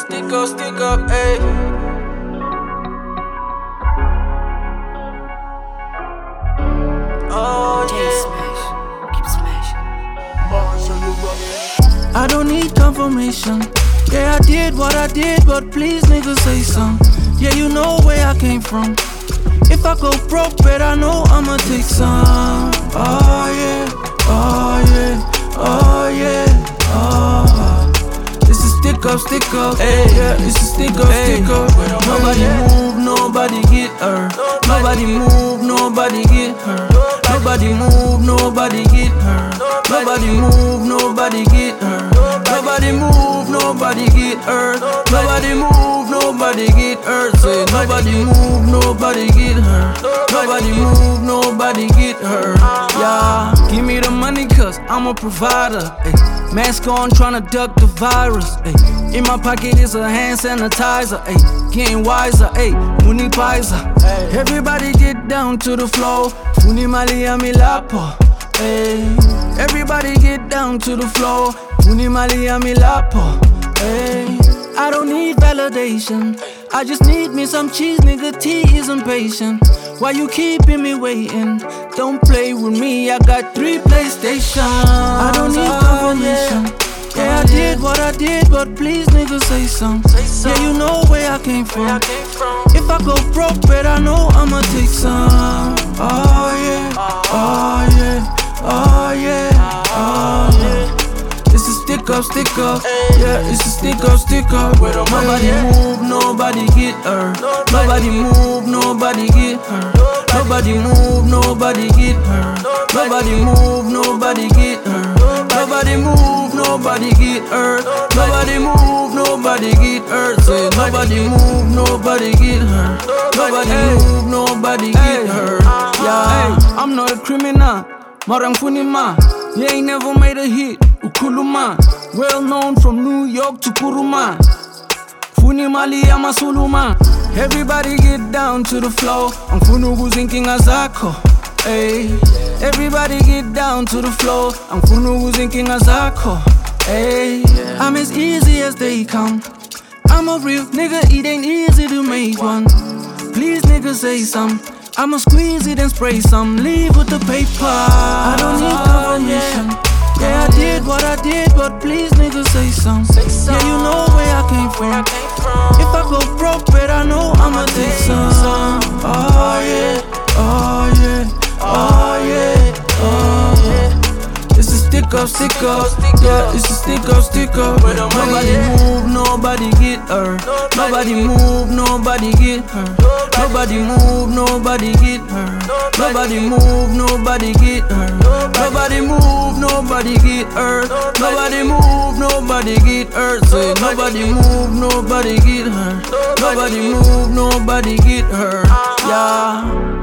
stick up, ayy. Oh yeah. Keep smashing. I don't need confirmation. Yeah, I did what I did, but please nigga say some. Yeah, you know where I came from. If I go broke, bet I know I'ma take some. Oh yeah, oh yeah, oh yeah, oh. This is stick up, ayy. Yeah, this is stick up. Nobody move, nobody get hurt. Nobody move, nobody get hurt. Nobody move, nobody get hurt. Nobody move, nobody get hurt. Nobody move, nobody get hurt. Nobody move, nobody get hurt. Say nobody move, nobody get hurt. Nobody move, nobody get hurt. Yeah, give me the money cause I'm a provider. Ay. Mask on tryna duck the virus. Ay. In my pocket is a hand sanitizer. Ay. Getting wiser, ay. Muni Pfizer. Everybody get down to the floor. Funi mali amilapo. Everybody get down to the floor. Funi mali amilapo. I don't need validation. I just need me some cheese, nigga. T is impatient. Why you keeping me waiting? Don't play with me, I got 3 PlayStation. I don't need confirmation. Yeah, I did what I did, but please nigga say some. Yeah, you know where I came from. If I go broke, bet I know I'ma take some. Oh yeah, oh yeah, oh yeah, oh yeah. This is stick up, yeah, it's a stick up. Nobody move, nobody get hurt. Nobody move, nobody get hurt. Nobody move, nobody get hurt. Nobody move, nobody get hurt. Nobody move, nobody get hurt. Nobody move, nobody get hurt. Say nobody move, nobody get hurt. Nobody move, nobody get hurt. Yeah, I'm not a criminal. Marang Funima, you ain't never made a hit. Ukuluma, well known from New York to Kuruma. Funimali Amasuluma. Everybody get down to the floor. I'm Funugu zinking Azako. Ay. Everybody get down to the floor. I'm Funugu zinking Azako. Ay. I'm as easy as they come. I'm a real nigga, it ain't easy to make one. Please nigga say some. I'ma squeeze it and spray some. Leave with the paper. I don't need confirmation. Yeah, I did what I did, but please nigga say some. Yeah, you know where I came from. If I go broke, bet I know I'ma take some. Oh yeah, oh yeah, oh yeah, oh yeah. This is stick up, yeah, it's a stick up. Nobody move, nobody get hurt. Nobody move, nobody get hurt. Nobody move, nobody get hurt. Nobody move, nobody get hurt. Nobody move, nobody get hurt. Nobody move, nobody get hurt. Say nobody move, nobody get hurt. Nobody move, nobody get hurt. Yeah.